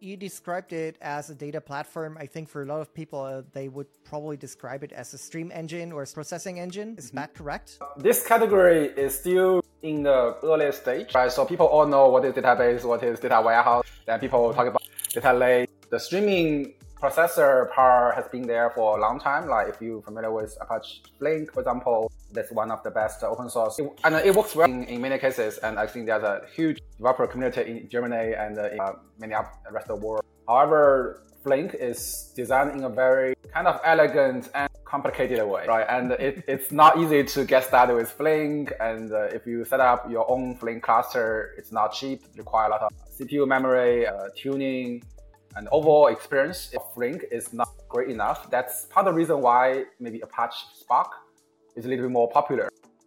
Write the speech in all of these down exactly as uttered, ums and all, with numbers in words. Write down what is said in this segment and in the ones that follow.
you described it as a data platform. I think for a lot of people, uh, they would probably describe it as a stream engine or a processing engine. Is mm-hmm. that correct? This category is still in the early stage, right? So people all know what is database, what is data warehouse. Then people talk about data lake. The streaming processor part has been there for a long time. Like if you're familiar with Apache Flink, for example, that's one of the best open source. It, and it works well in, in many cases. And I think there's a huge developer community in Germany and uh, in uh, many of the rest of the world. However, Flink is designed in a very kind of elegant and complicated way, right? And it, it's not easy to get started with Flink. And uh, if you set up your own Flink cluster, it's not cheap. It requires a lot of C P U memory, uh, tuning, and overall experience of Flink is not great enough. That's part of the reason why maybe Apache Spark is a little bit more popular.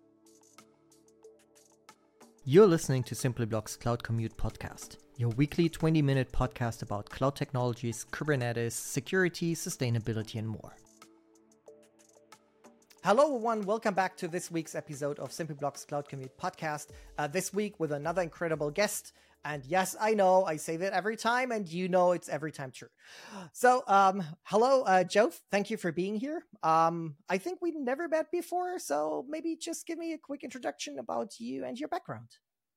You're listening to Simpliblog's Cloud Commute podcast, your weekly twenty-minute podcast about cloud technologies, Kubernetes, security, sustainability, and more. Hello, everyone. Welcome back to this week's episode of Simpliblog's Cloud Commute podcast. Uh, this week with another incredible guest. And yes, I know I say that every time, and you know it's every time true. So, um, hello, uh, Joe. Thank you for being here. Um, I think we never met before, so maybe just give me a quick introduction about you and your background.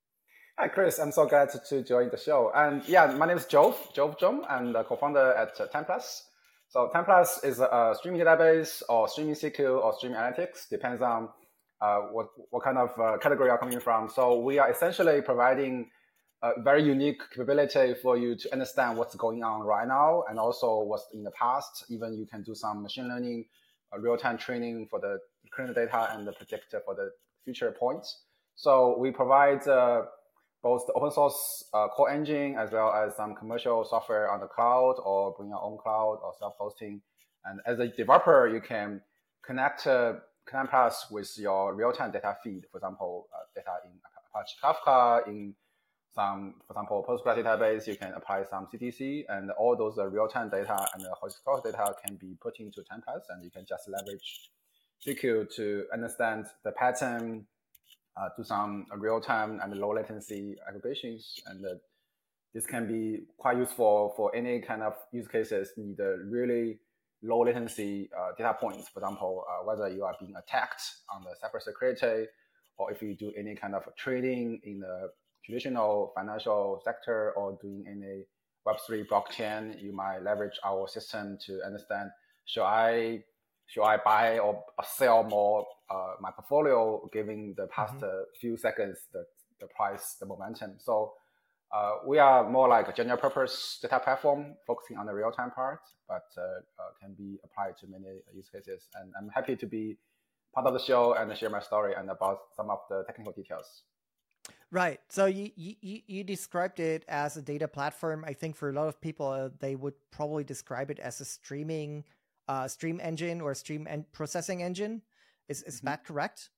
Hi, Chris. I'm so glad to, to join the show. And yeah, my name is Joe, Joe Zhong. I'm the co-founder at uh, ten plus. So ten plus is a streaming database or streaming C Q or streaming analytics, depends on uh, what, what kind of uh, category you're coming from. So we are essentially providing a very unique capability for you to understand what's going on right now and also what's in the past. Even you can do some machine learning, uh, real-time training for the current data and the predictor for the future points. So we provide uh, both the open source uh, core engine as well as some commercial software on the cloud or bring your own cloud or self-hosting. And as a developer, you can connect uh, ten plus with your real-time data feed, for example, uh, data in Apache Kafka, in some, for example, Postgres database, you can apply some C T C, and all those uh, real-time data and the historical data can be put into ten plus, and you can just leverage C Q to understand the pattern, uh, do some real-time and low latency aggregations, and uh, this can be quite useful for any kind of use cases need a really low latency uh, data points. For example, uh, whether you are being attacked on the cybersecurity, or if you do any kind of trading in the traditional financial sector or doing any Web three blockchain, you might leverage our system to understand, should I should I buy or sell more uh, my portfolio given the past mm-hmm. uh, few seconds, the, the price, the momentum. So uh, we are more like a general purpose data platform focusing on the real-time part, but uh, uh, can be applied to many use cases. And I'm happy to be part of the show and share my story and about some of the technical details. Right. So you, you, you described it as a data platform. I think for a lot of people, uh, they would probably describe it as a streaming uh, stream engine or stream en- processing engine. Is, is mm-hmm. that correct?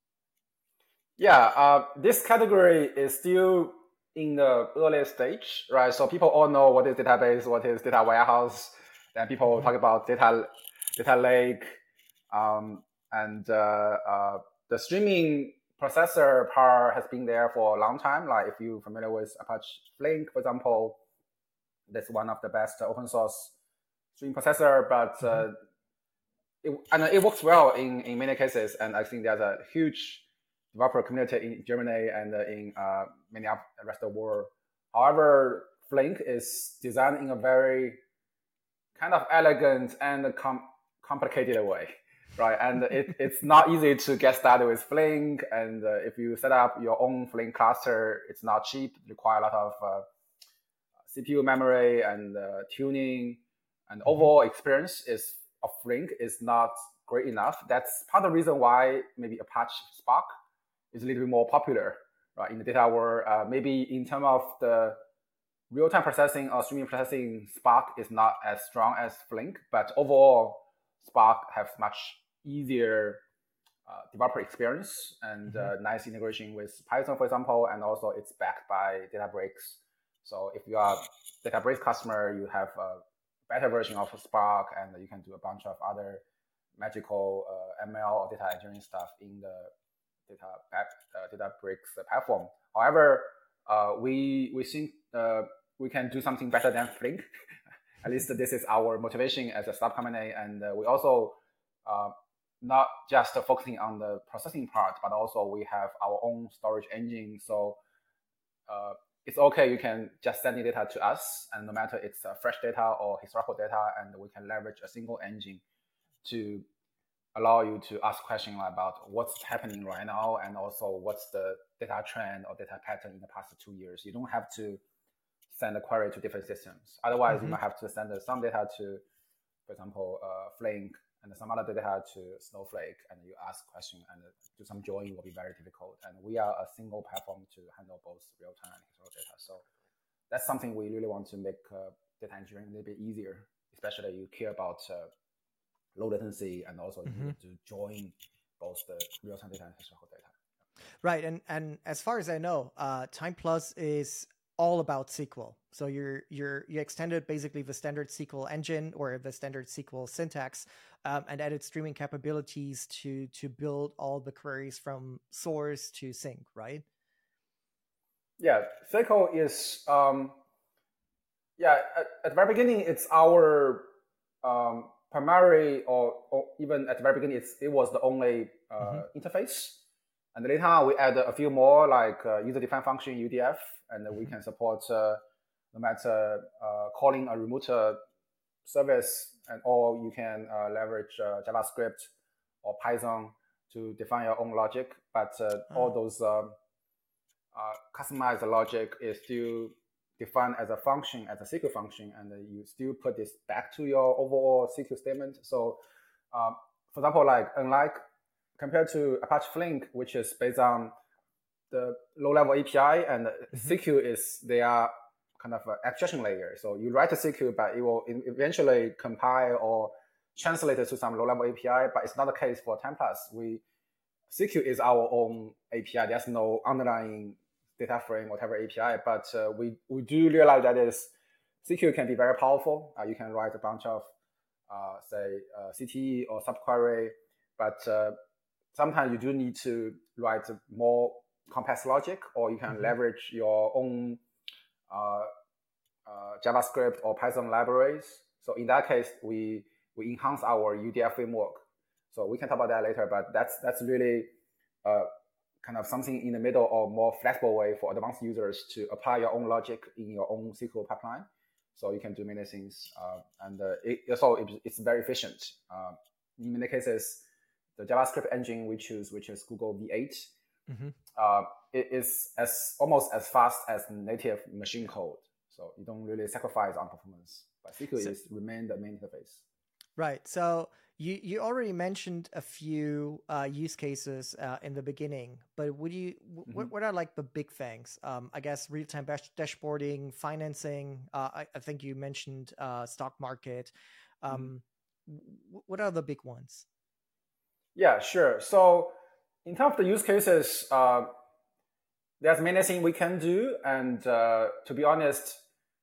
Yeah. Uh, this category is still in the early stage, right? So people all know what is database, what is data warehouse. Then people mm-hmm. talk about data, data lake, um, and uh, uh, the streaming processor part has been there for a long time. Like if you're familiar with Apache Flink, for example, that's one of the best open source stream processor, but mm-hmm. uh, it, and it works well in, in many cases. And I think there's a huge developer community in Germany and uh, in uh, many of the rest of the world. However, Flink is designed in a very kind of elegant and com- complicated way. Right, and it, it's not easy to get started with Flink. And uh, if you set up your own Flink cluster, it's not cheap. It requires a lot of uh, C P U memory and uh, tuning. And overall experience is of Flink is not great enough. That's part of the reason why maybe Apache Spark is a little bit more popular, right, in the data world. Uh, maybe in terms of the real-time processing or streaming processing, Spark is not as strong as Flink, but overall, Spark has much easier uh, developer experience and mm-hmm. uh, nice integration with Python, for example, and also it's backed by Databricks. So if you are a Databricks customer, you have a better version of Spark, and you can do a bunch of other magical uh, M L or data engineering stuff in the data uh, Databricks platform. However, uh, we we think uh, we can do something better than Flink. At least this is our motivation as a startup company. And uh, we also uh, not just focusing on the processing part, but also we have our own storage engine. So uh, it's okay. You can just send the data to us, and no matter it's uh, fresh data or historical data, and we can leverage a single engine to allow you to ask questions about what's happening right now, and also what's the data trend or data pattern in the past two years. You don't have to send a query to different systems. Otherwise, mm-hmm. you might have to send some data to, for example, uh, Flink, and some other data to Snowflake, and you ask questions and do some join will be very difficult. And we are a single platform to handle both real-time and historical data. So that's something we really want to make uh, data engineering a little bit easier, especially you care about uh, low latency and also mm-hmm. you need to join both the real-time data and historical data. Right, and and as far as I know, uh, Time Plus is all about S Q L. So you're you're you extended basically the standard S Q L engine or the standard S Q L syntax, um, and added streaming capabilities to to build all the queries from source to sink, right? Yeah, S Q L is um, yeah at, at the very beginning it's our um, primary or, or even at the very beginning it's, it was the only uh, mm-hmm. interface, and later on we added a few more like uh, user-defined function U D F. And we can support uh, no matter uh, calling a remote uh, service, and or you can uh, leverage uh, JavaScript or Python to define your own logic. But uh, oh. all those um, uh, customized logic is still defined as a function, as a S Q L function, and uh, you still put this back to your overall S Q L statement. So, um, for example, like unlike compared to Apache Flink, which is based on the low-level A P I, and mm-hmm. S Q L is their kind of abstraction layer. So you write a S Q L, but it will eventually compile or translate it to some low-level A P I. But it's not the case for Time Plus. We S Q L is our own A P I. There's no underlying data frame, whatever A P I. But uh, we we do realize that is S Q L can be very powerful. Uh, you can write a bunch of uh, say uh, C T E or subquery, but uh, sometimes you do need to write more complex logic, or you can mm-hmm. leverage your own uh, uh, JavaScript or Python libraries. So in that case, we we enhance our U D F framework. So we can talk about that later, but that's that's really uh, kind of something in the middle or more flexible way for advanced users to apply your own logic in your own S Q L pipeline. So you can do many things, uh, and uh, it, also it, it's very efficient. Uh, in many cases, the JavaScript engine we choose, which is Google V eight, mm-hmm. uh, it is as almost as fast as native machine code. So you don't really sacrifice on performance, but S Q L so, is remain the main interface. Right. So you, you already mentioned a few uh, use cases uh, in the beginning, but would you mm-hmm. what, what are like the big things? Um, I guess real-time dash- dashboarding, financing. Uh, I, I think you mentioned uh, stock market. Um, mm-hmm. w- what are the big ones? Yeah, sure. So in terms of the use cases, uh, there's many things we can do. And uh, to be honest,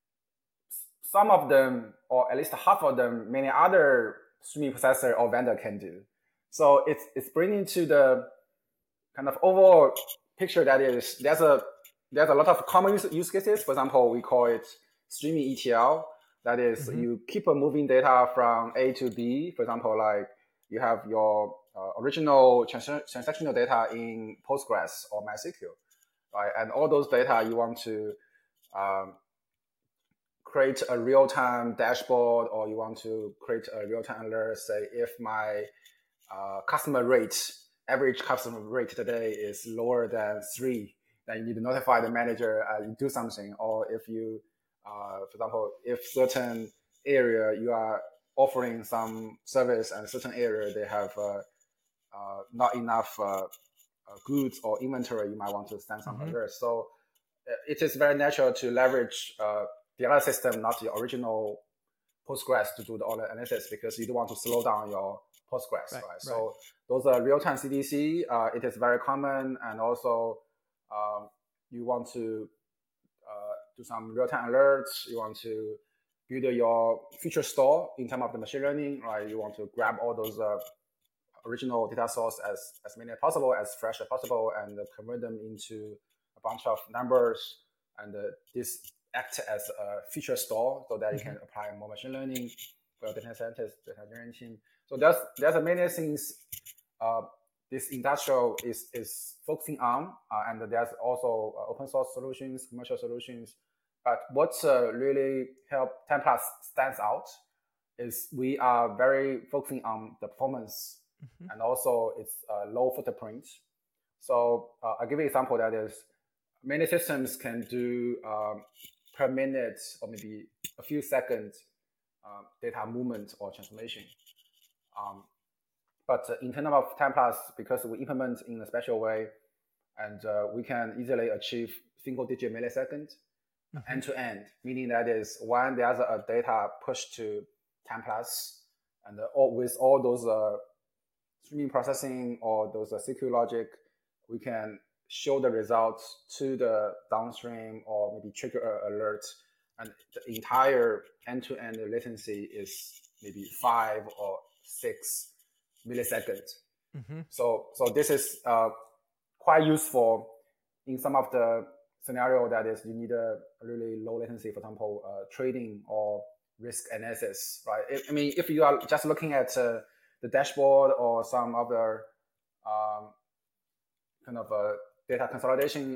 some of them, or at least half of them, many other streaming processor or vendor can do. So it's it's bringing to the kind of overall picture that is, there's a there's a lot of common use, use cases. For example, we call it streaming E T L. That is, mm-hmm. you keep moving data from A to B. For example, like you have your uh, original trans- transactional data in Postgres or MySQL, right? And all those data you want to um, create a real-time dashboard, or you want to create a real-time alert. Say if my uh, customer rate, average customer rate today is lower than three, then you need to notify the manager uh, you do something. Or if you, uh, for example, if certain area you are offering some service and certain area they have uh, uh, not enough uh, uh, goods or inventory, you might want to send some mm-hmm. alerts. So uh, it is very natural to leverage uh, the other system, not the original Postgres, to do the all analysis, because you don't want to slow down your Postgres, right? right? right. So those are real-time C D C. Uh, it is very common, and also um, you want to uh, do some real-time alerts. You want to build your feature store in terms of the machine learning, right? You want to grab all those uh, original data source as, as many as possible, as fresh as possible, and uh, convert them into a bunch of numbers. And uh, this act as a feature store so that you can apply more machine learning for your data scientist, data engineering team. So there's there's a many things uh, this industrial is is focusing on, uh, and there's also uh, open source solutions, commercial solutions. But what uh, really help ten plus stands out is we are very focusing on the performance, mm-hmm. and also it's uh, low footprint. So uh, I'll give you an example that is many systems can do um, per minute or maybe a few seconds uh, data movement or transformation. Um, but uh, in terms of ten plus, because we implement in a special way, and uh, we can easily achieve single digit millisecond mm-hmm. end to end, meaning that is when there's a data pushed to ten plus, and uh, all, with all those uh, streaming processing or those uh, C Q logic, we can show the results to the downstream or maybe trigger an alert, and the entire end-to-end latency is maybe five or six milliseconds. Mm-hmm. So, so this is uh, quite useful in some of the scenario that is you need a really low latency, for example, uh, trading or risk analysis, right? If, I mean, if you are just looking at uh, the dashboard or some other um, kind of a data consolidation,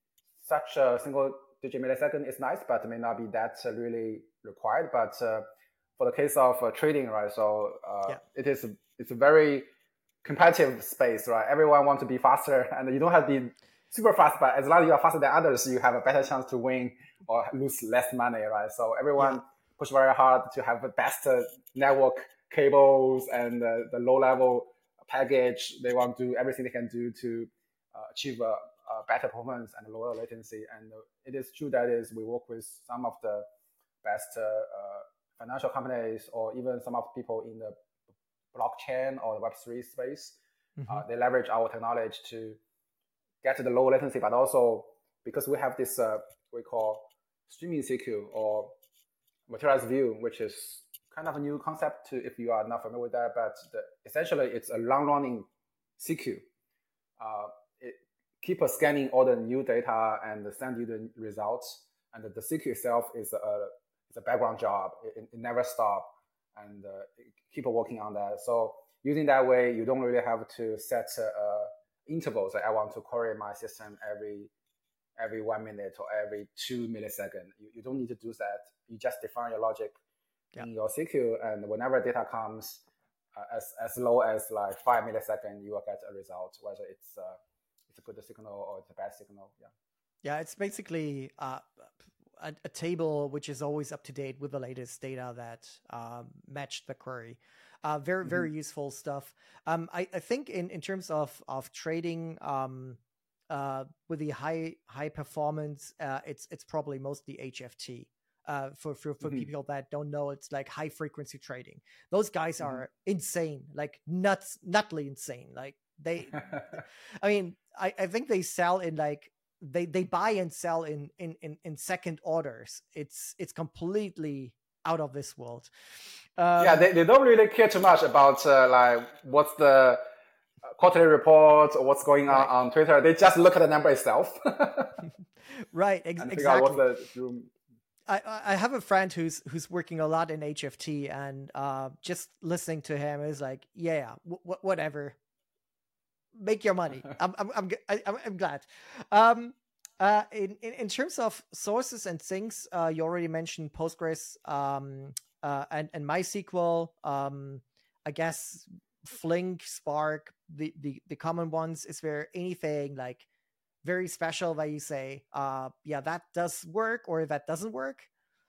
such a single digit millisecond is nice, but may not be that uh, really required. But uh, for the case of uh, trading, right? So uh, yeah. it is it's a very competitive space, right? Everyone wants to be faster, and you don't have to be super fast, but as long as you are faster than others, you have a better chance to win or lose less money, right? So everyone yeah. push very hard to have the best uh, network cables and uh, the low level package. They want to do everything they can do to Uh, achieve a, a better performance and lower latency. And uh, it is true that is we work with some of the best uh, uh, financial companies or even some of the people in the blockchain or the Web three space. Mm-hmm. Uh, they leverage our technology to get to the low latency, but also because we have this uh, we call streaming C Q or materialized view, which is kind of a new concept to if you are not familiar with that. But the, essentially, it's a long-running C Q. Uh, keep scanning all the new data and send you the results. And the C Q itself is a, is a background job. It, it never stops, and uh, keep working on that. So using that way, you don't really have to set uh, intervals. Like I want to query my system every every one minute or every two milliseconds. You, you don't need to do that. You just define your logic yeah. in your C Q, and whenever data comes uh, as as low as like five milliseconds, you will get a result, whether it's uh, it's a good signal or it's a bad signal. Yeah. Yeah, it's basically uh, a, a table which is always up to date with the latest data that um, matched the query. Uh, very, very mm-hmm. useful stuff. Um, I, I think in, in terms of of trading um, uh, with the high high performance, uh, it's it's probably mostly H F T. Uh, for for, for mm-hmm. people that don't know, it's like high frequency trading. Those guys mm-hmm. are insane, like nuts, nutly insane. Like they, I mean, I, I think they sell in like they, they buy and sell in, in in in second orders. It's it's completely out of this world. Um, yeah, they, they don't really care too much about uh, like what's the quarterly report or what's going on right. on Twitter. They just look at the number itself. right, ex- and exactly. Figure out what's the room. I, I have a friend who's who's working a lot in H F T, and uh, just listening to him is like, yeah, w- whatever, make your money. I'm I'm I'm I'm, I'm glad. Um, uh, in, in in terms of sources and things, uh, you already mentioned Postgres, um, uh, and and MySQL. Um, I guess Flink, Spark, the the the common ones. Is there anything like very special that you say, uh, yeah, that does work or that doesn't work?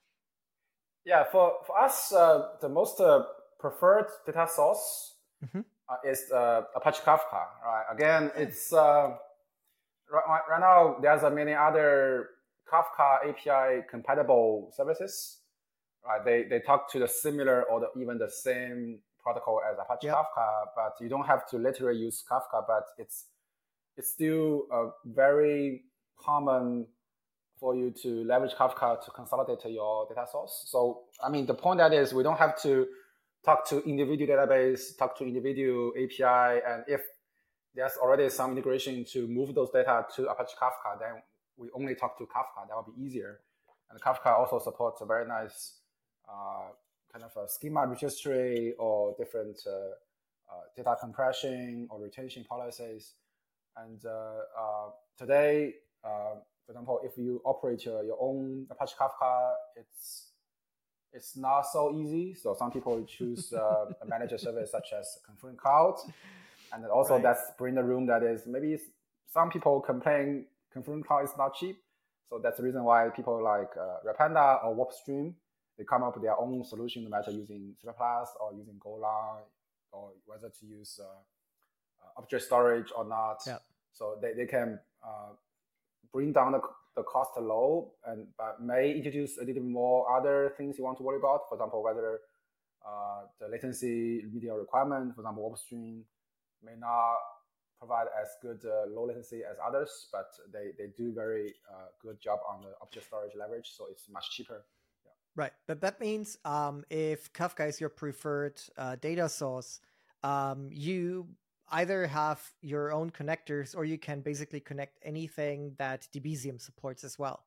Yeah, for, for us, uh, the most uh, preferred data source mm-hmm. uh, is uh, Apache Kafka, right? Again, it's uh, right, right now there's uh, many other Kafka A P I compatible services, right? They they talk to the similar or the, even the same protocol as Apache yep. Kafka, but you don't have to literally use Kafka, but it's it's still uh, very common for you to leverage Kafka to consolidate your data source. So, I mean, the point that is we don't have to talk to individual database, talk to individual A P I, and if there's already some integration to move those data to Apache Kafka, then we only talk to Kafka. That will be easier. And Kafka also supports a very nice uh, kind of a schema registry or different uh, uh, data compression or retention policies. And uh, uh, today, uh, for example, if you operate uh, your own Apache Kafka, it's it's not so easy. So some people choose uh, a managed service such as Confluent Cloud, and also right. that's bring the room that is maybe some people complain Confluent Cloud is not cheap. So that's the reason why people like uh, Rapanda or WarpStream, they come up with their own solution, no matter using C++ or using Golang, or whether to use uh, uh, object storage or not. Yeah. So they, they can uh, bring down the, the cost low, and but may introduce a little more other things you want to worry about. For example, whether uh, the latency remedial requirement, for example, WarpStream may not provide as good uh, low latency as others, but they, they do very uh, good job on the object storage leverage, so it's much cheaper. Yeah. Right, but that means um, if Kafka is your preferred uh, data source, um, you either have your own connectors or you can basically connect anything that Debezium supports as well.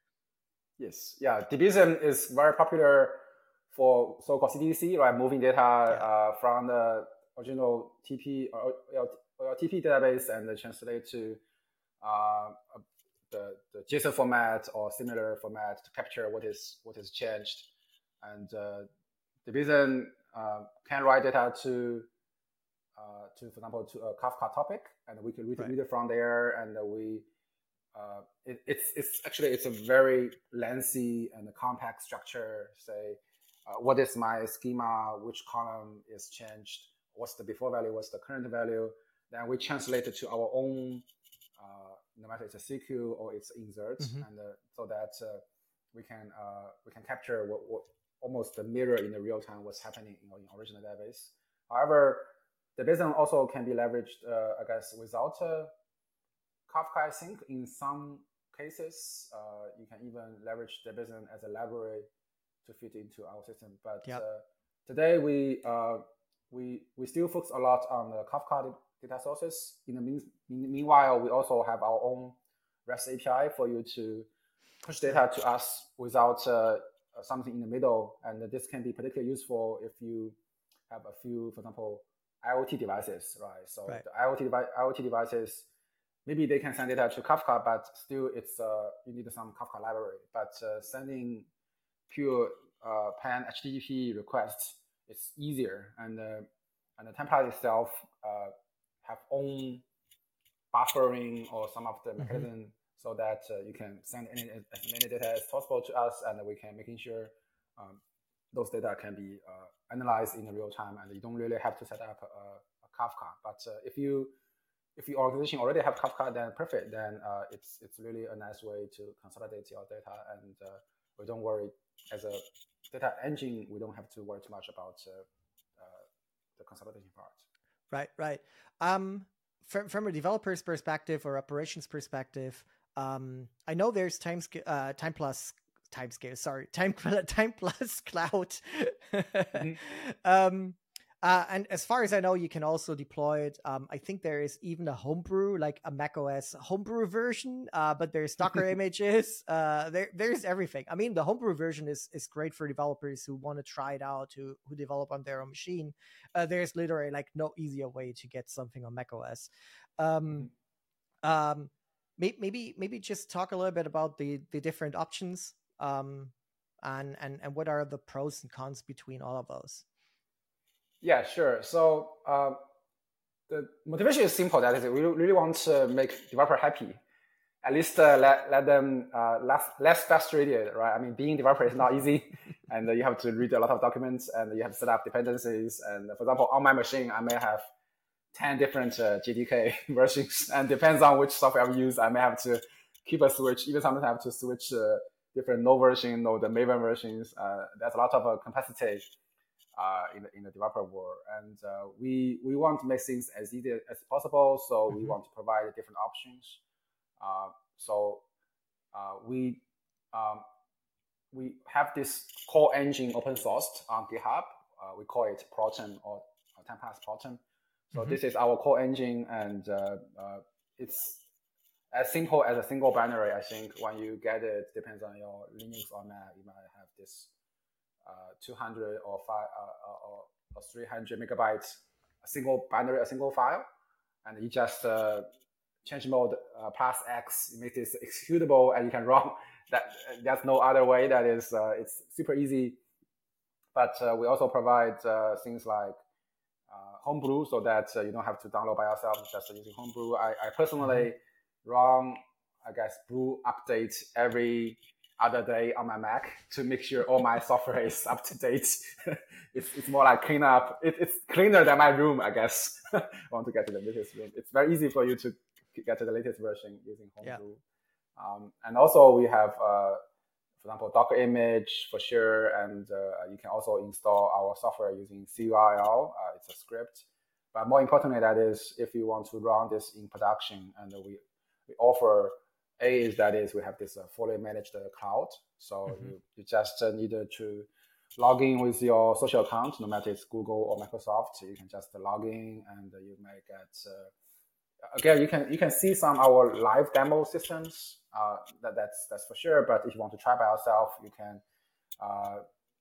Yes, yeah, Debezium is very popular for so-called C D C, right? Moving data yeah. uh, from the original T P or, or T P database and translate to uh, the, the JSON format or similar format to capture what is what is changed. And uh, Debezium uh, can write data to uh, to, for example, to a Kafka topic, and we can read, right. read it from there, and we uh, it, it's it's actually it's a very lengthy and compact structure. Say, uh, what is my schema? Which column is changed? What's the before value? What's the current value? Then we translate it to our own, uh, no matter it's a C Q or it's insert, mm-hmm. and uh, so that uh, we can uh, we can capture what, what almost the mirror in the real time what's happening in, in original database. However, the Debezium also can be leveraged, uh, I guess, without uh, Kafka async. In some cases, uh, you can even leverage the Debezium as a library to fit into our system. But yep. uh, today we uh, we we still focus a lot on the Kafka data sources. In the mean, meanwhile, we also have our own REST A P I for you to push data to us without uh, something in the middle. And this can be particularly useful if you have a few, for example, IoT devices, right? So right. the IoT, devi- IoT devices, maybe they can send data to Kafka, but still it's uh, you need some Kafka library. But uh, sending pure uh, pan H T T P requests, it's easier, and uh, and the template itself uh, have own buffering or some of the mechanism mm-hmm. so that uh, you can send any, as many data as possible to us, and we can making sure um, those data can be uh, analyzed in real time, and you don't really have to set up a, a Kafka. But uh, if you if your organization already have Kafka, then perfect. Then uh, it's it's really a nice way to consolidate your data, and uh, we don't worry as a data engine. We don't have to worry too much about uh, uh, the consolidation part. Right, right. Um, from from a developer's perspective or operations perspective, um, I know there's time uh, time plus. Time scale, sorry, time time plus cloud. mm-hmm. um, uh, and as far as I know, you can also deploy it. Um, I think there is even a homebrew, like a macOS homebrew version, uh, but there's Docker images. Uh, there, there's everything. I mean, the homebrew version is is great for developers who want to try it out, who who develop on their own machine. Uh, there's literally like no easier way to get something on macOS. Um, mm-hmm. um, maybe maybe just talk a little bit about the the different options. Um, and, and, and what are the pros and cons between all of those? Yeah, sure. So uh, the motivation is simple. That is, we really want to make developer happy. At least uh, let, let them uh, less, less frustrated, right? I mean, being developer is not easy, and uh, you have to read a lot of documents, and you have to set up dependencies. And for example, on my machine, I may have ten different uh, J D K versions, and depends on which software I use, I may have to keep a switch. Even sometimes I have to switch uh, different Node version or the Maven versions. Uh, there's a lot of uh, complexity uh, in, the, in the developer world. And uh, we we want to make things as easy as possible, so mm-hmm. we want to provide different options. Uh, so uh, we um, we have this core engine open sourced on GitHub. Uh, we call it Proton or, or Tempest Proton. So mm-hmm. this is our core engine, and uh, uh, it's as simple as a single binary. I think when you get it, depends on your Linux or Mac, you might have this uh, two hundred or five uh, or, or three hundred megabytes, a single binary, a single file, and you just uh, change mode uh, plus X, make this executable, and you can run. That there's no other way. That is, uh, it's super easy. But uh, we also provide uh, things like uh, Homebrew, so that uh, you don't have to download by yourself, just using Homebrew. I, I personally run, I guess, brew update every other day on my Mac to make sure all my software is up to date. it's, it's more like clean up. It, it's cleaner than my room, I guess. I want to get to the latest room. It's very easy for you to get to the latest version using Homebrew. Yeah. Um, and also we have, uh, for example, Docker image for sure. And uh, you can also install our software using C U R L. Uh, it's a script. But more importantly, that is if you want to run this in production, and we, we offer A is that is we have this uh, fully managed uh, cloud. So mm-hmm. you, you just uh, need to log in with your social account, no matter it's Google or Microsoft. You can just log in and you may get, uh, again, you can you can see some our live demo systems. Uh, that, that's that's for sure. But if you want to try by yourself, you can uh,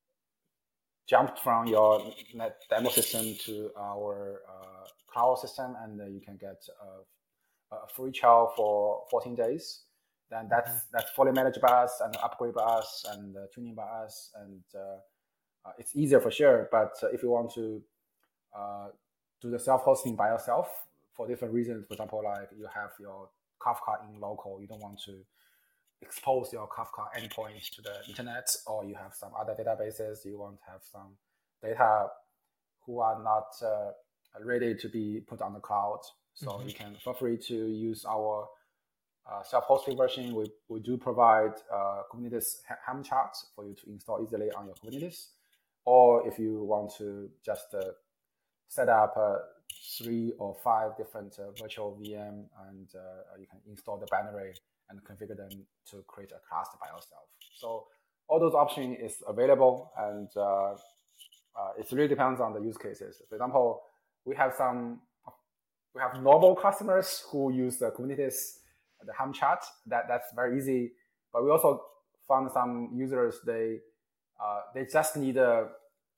jump from your net demo system to our uh, cloud system, and uh, you can get a, a free trial for fourteen days. Then that's mm-hmm. that's fully managed by us and upgrade by us and uh, tuning by us, and uh, uh, it's easier for sure. But uh, if you want to uh, do the self-hosting by yourself for different reasons, for example, like you have your Kafka in local, you don't want to expose your Kafka endpoint to the internet, or you have some other databases, you want to have some data who are not uh, ready to be put on the cloud. So mm-hmm. you can feel free to use our uh, self-hosting version. We, we do provide uh, Kubernetes Helm charts for you to install easily on your Kubernetes. Or if you want to just uh, set up uh, three or five different uh, virtual V M, and uh, you can install the binary and configure them to create a cluster by yourself. So all those options is available, and uh, uh, it really depends on the use cases. For example, we have some, we have normal customers who use the Kubernetes, the Helm chart. That that's very easy. But we also found some users they uh, they just need to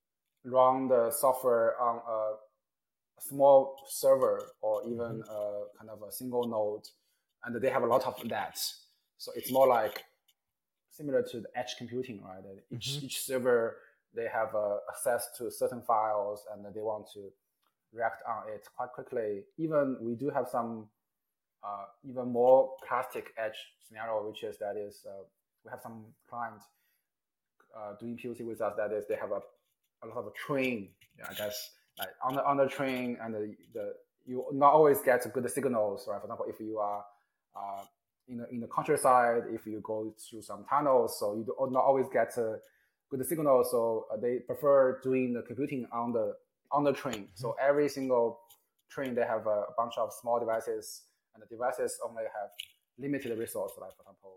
run the software on a small server or even mm-hmm. uh, kind of a single node, and they have a lot of that. So it's more like similar to the edge computing, right? Each mm-hmm. each server, they have uh, access to certain files, and they want to react on it quite quickly. Even we do have some uh, even more classic edge scenario, which is that is uh, we have some client uh, doing P O C with us. That is, they have a, a lot of a train, yeah, I guess. Like on the on the train, and the, the you not always get good signals, right? For example, if you are uh, in the in the countryside, if you go through some tunnels, so you do not always get uh, good signal. So uh, they prefer doing the computing on the on the train. Mm-hmm. So every single train, they have a, a bunch of small devices, and the devices only have limited resource, like for example,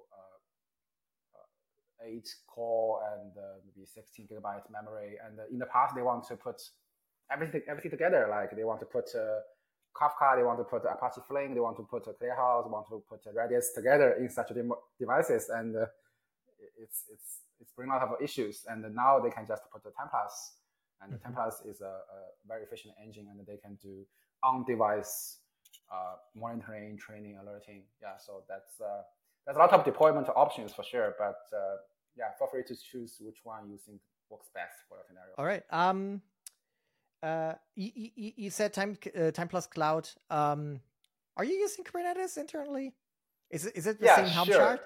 uh, uh, eight core and uh, maybe sixteen gigabyte memory. And uh, in the past, they want to put everything everything together. Like they want to put uh, Kafka, they want to put Apache Flink, they want to put uh, ClearHouse, they want to put uh, Redis together in such de- devices, and uh, it's it's it's bringing a lot of issues. And now they can just put the Templars, and mm-hmm. the Templars is a, a very efficient engine, and they can do on-device uh, monitoring, training, alerting. Yeah, so that's uh, there's a lot of deployment options for sure. But uh, yeah, feel free to choose which one you think works best for your scenario. All right. Um. Uh, you, you, you said time uh, time plus cloud. Um, are you using Kubernetes internally? Is it is it the yeah, same Helm sure. chart?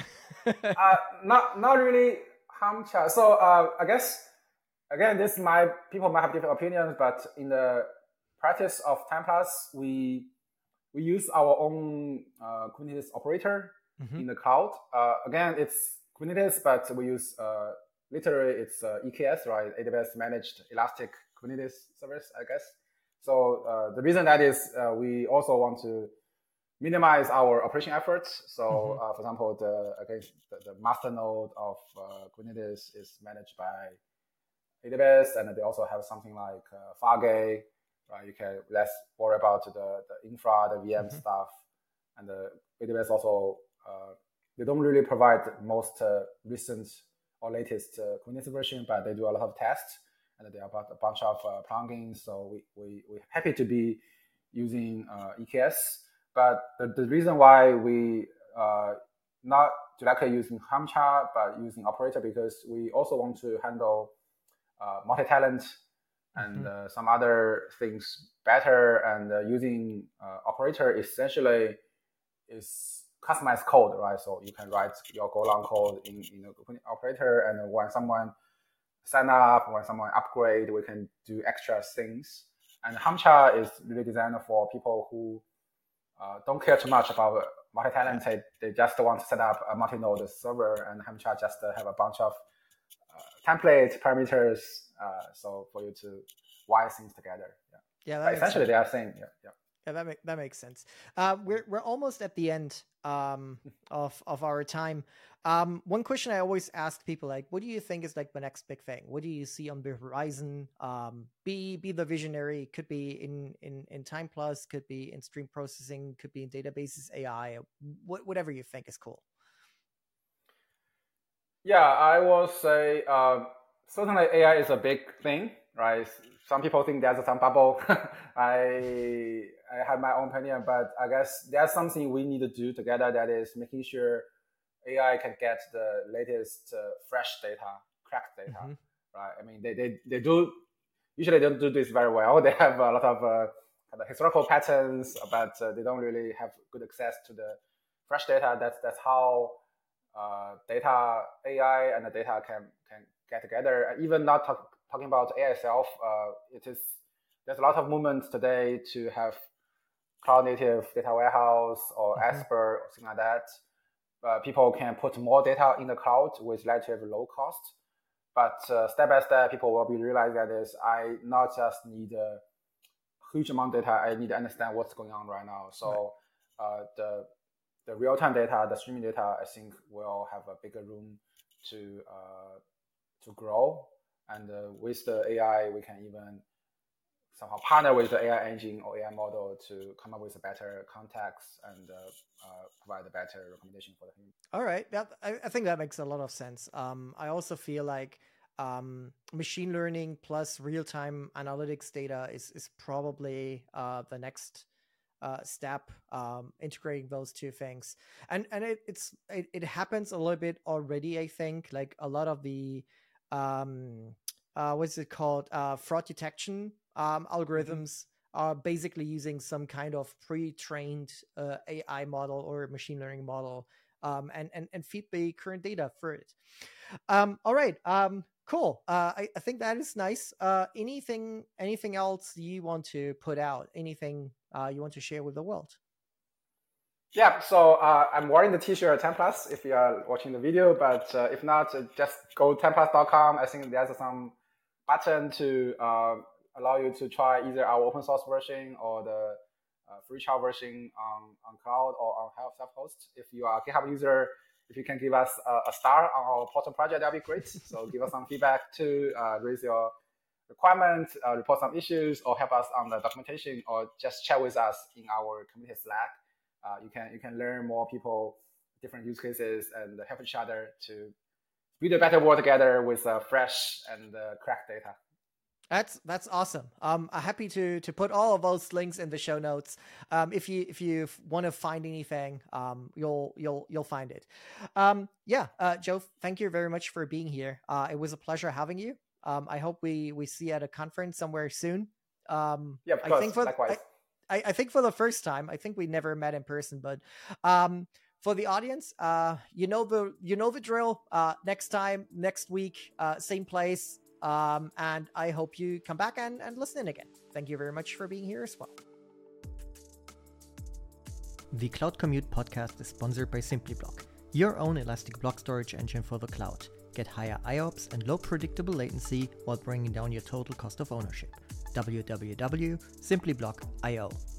uh, not not really Helm chart. So uh, I guess again, this might people might have different opinions, but in the practice of time plus, we we use our own uh, Kubernetes operator mm-hmm. in the cloud. Uh, again, it's Kubernetes, but we use uh, literally it's uh, E K S, right? A W S managed Elastic Kubernetes service, I guess. So uh, the reason that is uh, we also want to minimize our operation efforts. So mm-hmm. uh, for example, the again the, the master node of uh, Kubernetes is managed by A W S, and they also have something like uh, Fargate, right? You can less worry about the, the infra, the V M mm-hmm. stuff. and the A W S also, uh, they don't really provide most uh, recent or latest uh, Kubernetes version, but they do a lot of tests, and there are a bunch of uh, plugins. So we, we, we're happy to be using uh, E K S. But the, the reason why we uh, not directly using Helm chart, but using operator, because we also want to handle uh, multi-talent and mm-hmm. uh, some other things better. And uh, using uh, operator essentially is customized code, right? So you can write your Golang code in, in an operator, and when someone sign up, when someone upgrade, we can do extra things. And Helm chart is really designed for people who uh, don't care too much about multi-tenant. They, they just want to set up a multi-node server, and Helm chart just uh, have a bunch of uh, templates, parameters, uh, so for you to wire things together. Yeah, yeah. That essentially, they are saying, yeah, yeah. Yeah, that make, that makes sense. Uh, we're we're almost at the end um, of of our time. Um, one question I always ask people, like, what do you think is like the next big thing? What do you see on the horizon? Um, be be the visionary. Could be in in in Time Plus. Could be in stream processing. Could be in databases, A I. What, whatever you think is cool. Yeah, I will say uh, certainly A I is a big thing, right? Some people think there's some bubble. I I have my own opinion, but I guess there's something we need to do together, that is making sure A I can get the latest uh, fresh data, cracked data, mm-hmm. right? I mean, they, they, they do, usually they don't do this very well. They have a lot of uh, kind of historical patterns, but uh, they don't really have good access to the fresh data. That's that's how uh, data, A I and the data can, can get together. And even not talk, talking about A I itself, uh, it is, there's a lot of movement today to have cloud native data warehouse or mm-hmm. Esper or something like that. Uh, people can put more data in the cloud with relatively low cost. But uh, step by step, people will be realizing that is, I not just need a huge amount of data, I need to understand what's going on right now. So right. Uh, the the real-time data, the streaming data, I think will have a bigger room to uh, to grow. And uh, with the A I, we can even somehow partner with the A I engine or A I model to come up with a better context and uh, uh, provide a better recommendation for the human. All right. That, I, I think that makes a lot of sense. Um, I also feel like um, machine learning plus real-time analytics data is, is probably uh, the next uh, step, um, integrating those two things. And and it, it's it, it happens a little bit already, I think. Like a lot of the, um, uh, what's it called? Uh, fraud detection Um, algorithms mm-hmm. are basically using some kind of pre-trained uh, A I model or machine learning model um, and, and, and feed the current data for it. Um, all right. Um, cool. Uh, I, I think that is nice. Uh, anything anything else you want to put out? Anything uh, you want to share with the world? Yeah, so uh, I'm wearing the t-shirt at Time Plus if you are watching the video, but uh, if not, uh, just go time plus dot com. I think there's some button to uh, allow you to try either our open source version or the uh, free trial version on, on cloud or on self-host. If you are a GitHub user, if you can give us a, a star on our portal project, that'd be great. So give us some feedback to uh, raise your requirements, uh, report some issues, or help us on the documentation, or just chat with us in our community Slack. Uh, you can you can learn more people, different use cases, and help each other to build a better world together with uh, fresh and uh, cracked data. That's that's awesome. Um, I'm happy to to put all of those links in the show notes. Um, if you if you want to find anything, um, you'll you'll you'll find it. Um, yeah, uh, Joe, thank you very much for being here. Uh, it was a pleasure having you. Um, I hope we we see you at a conference somewhere soon. Um, yeah, of course. I think for Likewise. I, I think for the first time, I think we never met in person, but um, for the audience, uh, you know the you know the drill. Uh, next time, next week, uh, same place. Um, and I hope you come back and, and listen in again. Thank you very much for being here as well. The Cloud Commute podcast is sponsored by SimplyBlock, your own elastic block storage engine for the cloud. Get higher I O P S and low predictable latency while bringing down your total cost of ownership. w w w dot simply block dot i o